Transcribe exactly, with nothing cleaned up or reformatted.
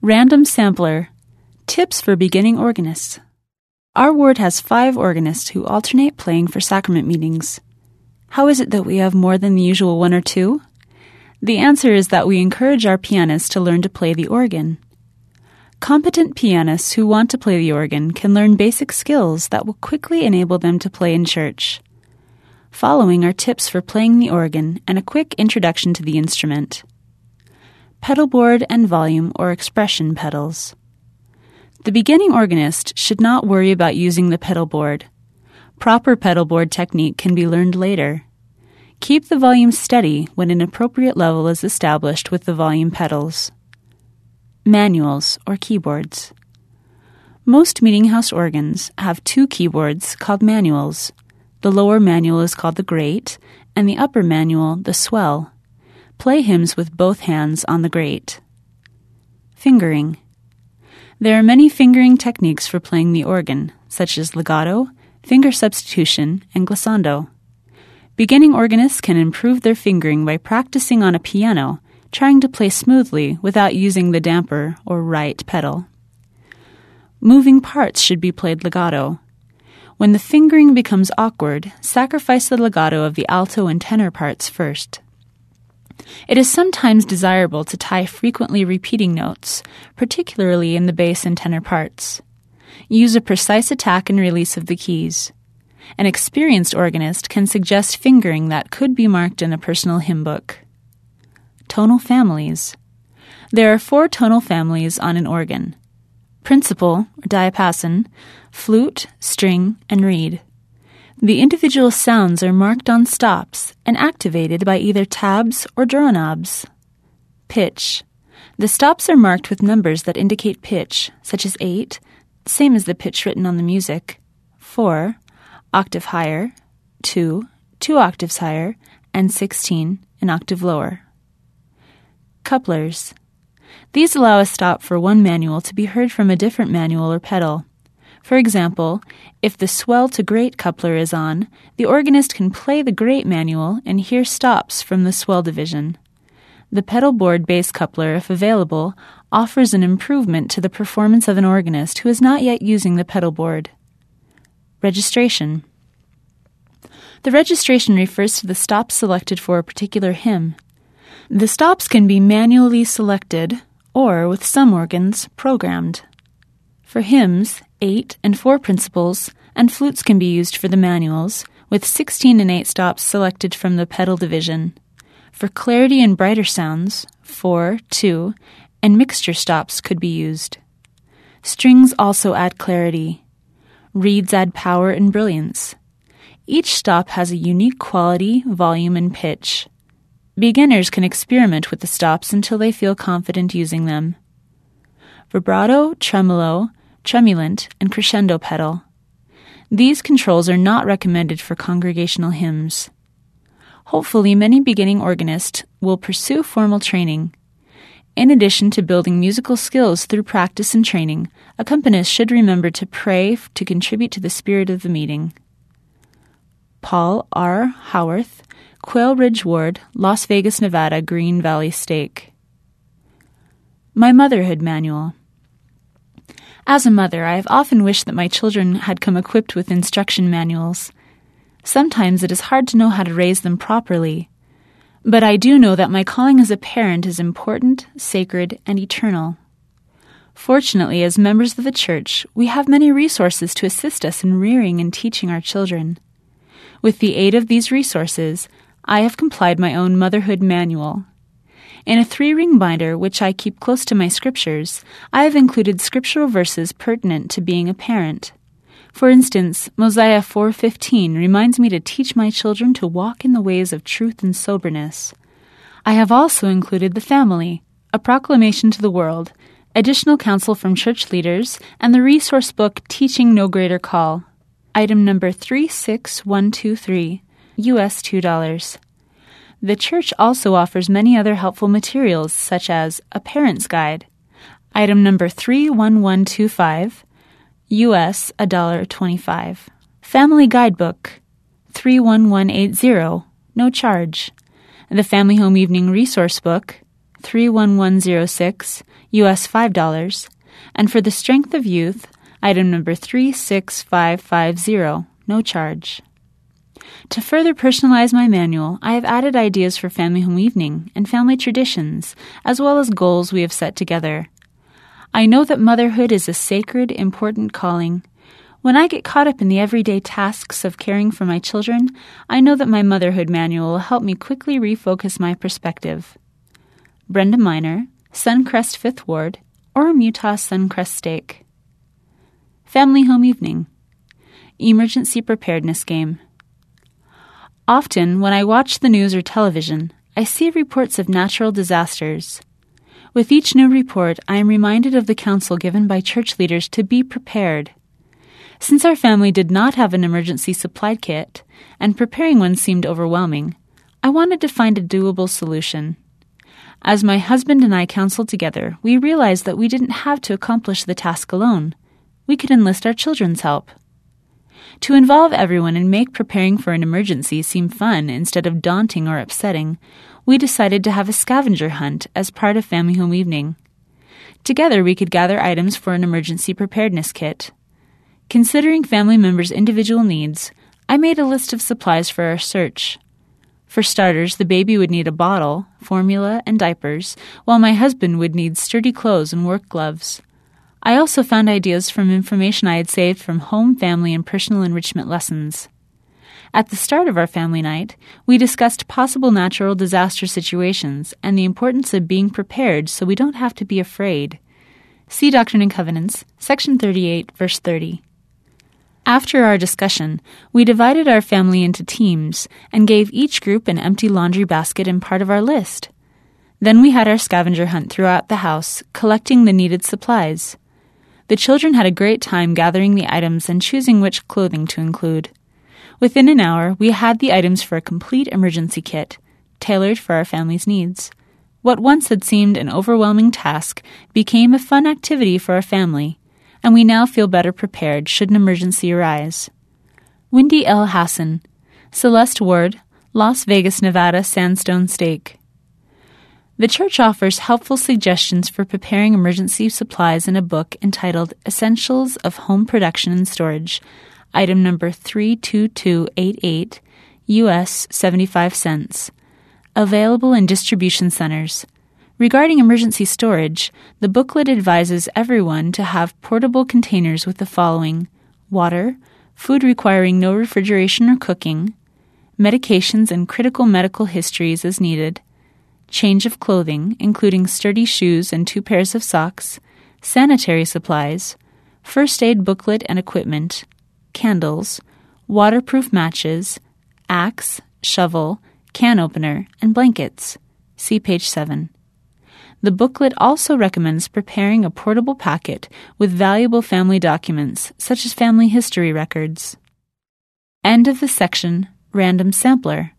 Random Sampler. Tips for beginning organists. Our ward has five organists who alternate playing for sacrament meetings. How is it that we have more than the usual one or two? The answer is that we encourage our pianists to learn to play the organ. Competent pianists who want to play the organ can learn basic skills that will quickly enable them to play in church. Following are tips for playing the organ and a quick introduction to the instrument. Pedal board and volume or expression pedals. The beginning organist should not worry about using the pedal board. Proper pedal board technique can be learned later. Keep the volume steady when an appropriate level is established with the volume pedals. Manuals or keyboards. Most meeting house organs have two keyboards called manuals. The lower manual is called the grate, and the upper manual the swell. Play hymns with both hands on the grate. Fingering. There are many fingering techniques for playing the organ, such as legato, finger substitution, and glissando. Beginning organists can improve their fingering by practicing on a piano, trying to play smoothly without using the damper or right pedal. Moving parts should be played legato. When the fingering becomes awkward, sacrifice the legato of the alto and tenor parts first. It is sometimes desirable to tie frequently repeating notes, particularly in the bass and tenor parts. Use a precise attack and release of the keys. An experienced organist can suggest fingering that could be marked in a personal hymn book. Tonal families. There are four tonal families on an organ: principal, or diapason, flute, string, and reed. The individual sounds are marked on stops and activated by either tabs or doorknobs. Pitch. The stops are marked with numbers that indicate pitch, such as eight, same as the pitch written on the music, four, octave higher, two, two octaves higher, and sixteen, an octave lower. Couplers. These allow a stop for one manual to be heard from a different manual or pedal. For example, if the swell to grate coupler is on, the organist can play the grate manual and hear stops from the swell division. The pedal board bass coupler, if available, offers an improvement to the performance of an organist who is not yet using the pedal board. Registration. The registration refers to the stops selected for a particular hymn. The stops can be manually selected or, with some organs, programmed. For hymns, eight and four principals and flutes can be used for the manuals, with sixteen and eight stops selected from the pedal division. For clarity and brighter sounds, four, two, and mixture stops could be used. Strings also add clarity. Reeds add power and brilliance. Each stop has a unique quality, volume, and pitch. Beginners can experiment with the stops until they feel confident using them. Vibrato, tremolo, tremulant, and crescendo pedal. These controls are not recommended for congregational hymns. Hopefully, many beginning organists will pursue formal training. In addition to building musical skills through practice and training, accompanists should remember to pray to contribute to the spirit of the meeting. Paul R. Howarth, Quail Ridge Ward, Las Vegas, Nevada, Green Valley Stake. My Motherhood Manual. As a mother, I have often wished that my children had come equipped with instruction manuals. Sometimes it is hard to know how to raise them properly. But I do know that my calling as a parent is important, sacred, and eternal. Fortunately, as members of the church, we have many resources to assist us in rearing and teaching our children. With the aid of these resources, I have compiled my own motherhood manual. In a three-ring binder, which I keep close to my scriptures, I have included scriptural verses pertinent to being a parent. For instance, Mosiah four fifteen reminds me to teach my children to walk in the ways of truth and soberness. I have also included the family, a proclamation to the world, additional counsel from church leaders, and the resource book Teaching No Greater Call. Item number three six one two three, U S two dollars. The church also offers many other helpful materials, such as a parent's guide. Item number three one one two five, U S one dollar twenty-five. Family Guidebook, three one one eight zero, no charge. The Family Home Evening Resource Book, three one one zero six, U S five dollars, and for the Strength of Youth, item number three six five five zero, no charge. To further personalize my manual, I have added ideas for family home evening and family traditions, as well as goals we have set together. I know that motherhood is a sacred, important calling. When I get caught up in the everyday tasks of caring for my children, I know that my motherhood manual will help me quickly refocus my perspective. Brenda Miner, Suncrest Fifth Ward, Orem, Utah Suncrest Steak. Family home evening. Emergency preparedness game. Often, when I watch the news or television, I see reports of natural disasters. With each new report, I am reminded of the counsel given by church leaders to be prepared. Since our family did not have an emergency supply kit, and preparing one seemed overwhelming, I wanted to find a doable solution. As my husband and I counseled together, we realized that we didn't have to accomplish the task alone. We could enlist our children's help. To involve everyone and make preparing for an emergency seem fun instead of daunting or upsetting, we decided to have a scavenger hunt as part of Family Home Evening. Together we could gather items for an emergency preparedness kit. Considering family members' individual needs, I made a list of supplies for our search. For starters, the baby would need a bottle, formula, and diapers, while my husband would need sturdy clothes and work gloves. I also found ideas from information I had saved from home, family, and personal enrichment lessons. At the start of our family night, we discussed possible natural disaster situations and the importance of being prepared so we don't have to be afraid. See Doctrine and Covenants, section thirty-eight, verse thirty. After our discussion, we divided our family into teams and gave each group an empty laundry basket and part of our list. Then we had our scavenger hunt throughout the house, collecting the needed supplies. The children had a great time gathering the items and choosing which clothing to include. Within an hour, we had the items for a complete emergency kit, tailored for our family's needs. What once had seemed an overwhelming task became a fun activity for our family, and we now feel better prepared should an emergency arise. Wendy L. Hassan, Celeste Ward, Las Vegas, Nevada Sandstone Steak. The church offers helpful suggestions for preparing emergency supplies in a book entitled Essentials of Home Production and Storage, item number three two two eight eight, U S seventy-five cents, available in distribution centers. Regarding emergency storage, the booklet advises everyone to have portable containers with the following: water, food requiring no refrigeration or cooking, medications and critical medical histories as needed, change of clothing, including sturdy shoes and two pairs of socks, sanitary supplies, first aid booklet and equipment, candles, waterproof matches, axe, shovel, can opener, and blankets. See page seven. The booklet also recommends preparing a portable packet with valuable family documents, such as family history records. End of the section, Random Sampler.